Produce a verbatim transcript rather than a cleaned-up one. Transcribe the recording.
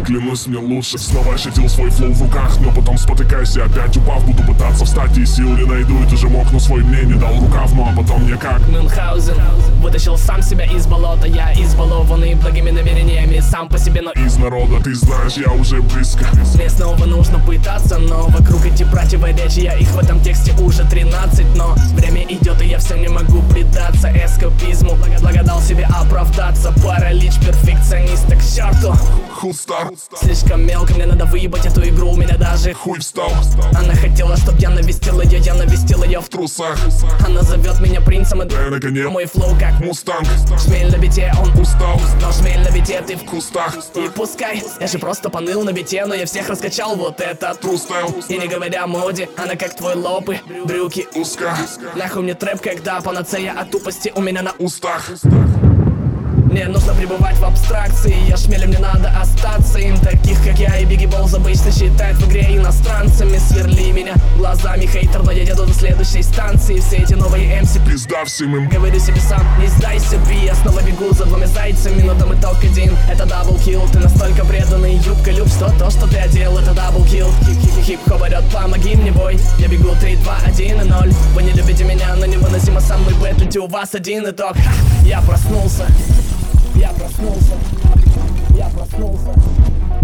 Клянусь, мне лучше. Снова ощутил свой флоу в руках, но потом спотыкаюсь и опять упав. Буду пытаться встать и сил не найду, и ты же мог, но свой мне не дал рукав. Ну а потом мне как Мюнхгаузен вытащил сам себя из болота. Я избалованный благими намерениями, сам по себе, но из народа, ты знаешь, я уже близко. мне снова нужно пытаться, но вокруг эти противоречия. Их в этом тексте уже тринадцать, но время идет, и я все не могу предаться эскапизму. Благодал себе оправдаться, паралич, перфекционист, так к черту. Хустар, Слишком мелко, мне надо выебать эту игру, у меня даже хуй встал Она хотела, чтоб я навестил ее, я навестил ее в в трусах. Она зовет меня принцем, и Да на коне мой флоу как мустанг. шмель на бите, он Устал но шмель на бите, ты в в кустах. И пускай, я же просто поныл на бите, но я всех раскачал, вот этот Тру стайл И не говоря о моде, она как твой лопы, брюки узко Нахуй мне трэп, когда панацея от тупости у меня на устах. Мне нужно пребывать в абстракции, я шмелем, мне надо остаться им. Таких как я и Бигги Болз обычно считают в игре иностранцами. Сверли меня глазами, хейтер, но я еду до следующей станции. Все эти новые эм си, Пизда всем им. говорю себе сам, не сдайся, би. Я снова бегу за двумя зайцами, но там итог один. Это даблкилл, ты настолько преданный, юбка, люб, что то, что ты одел, это даблкилл. Хип-хоп орёт, помоги мне, бой. Я бегу три, два, один и ноль. Вы не любите меня, но невыносимо со мной бэтлить, у вас один итог. Я проснулся. Я проснулся, я проснулся.